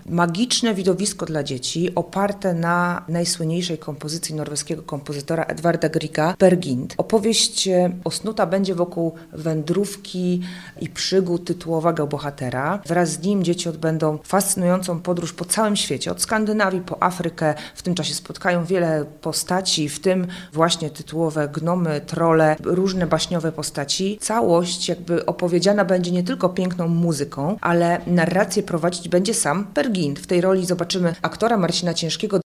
magiczne widowisko dla dzieci oparte na najsłynniejszej kompozycji norweskiego kompozytora Edvarda Grieга Peer Gynt. Opowieść osnuta będzie wokół wędrówki i przygód tytułowego bohatera. Wraz z nim dzieci odbędą fascynującą podróż po całym świecie, od Skandynawii po Afrykę. W tym czasie spotkają wiele postaci, w tym właśnie tytułowe gnomy, trolle, różne baśniowe postaci. Całość jakby opowiedziana będzie nie tylko piękną muzyką, ale narrację prowadzić będzie sam Peer Gynt. W tej roli zobaczymy aktora Marcina Ciężkiego.